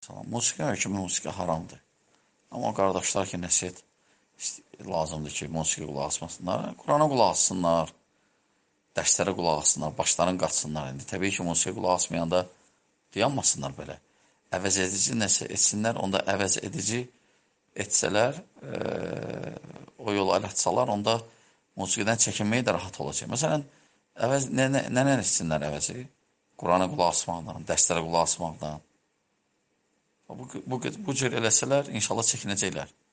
Musiqi hökmü musiqi haramdır. Amma o qardaşlar ki, nəsihət lazımdır ki, musiqi qulaq asmasınlar. Qurana qulaq assınlar, dərslərə qulaq assınlar, başlarını qaçsınlar. İndi təbii ki, musiqi qulaq asmayanda dayanmasınlar belə. Əvəz edici nəsə etsinlər, onda əvəz edici etsələr, o yola əl atsalar, onda musiqidən çəkinmək də rahat olacaq. Məsələn, nə etsinlər əvəzi? Qurana qulaq asmaqdan, dərslərə qulaq asmaqdan. Bu cür eləsələr, inşallah çəkinəcəklər.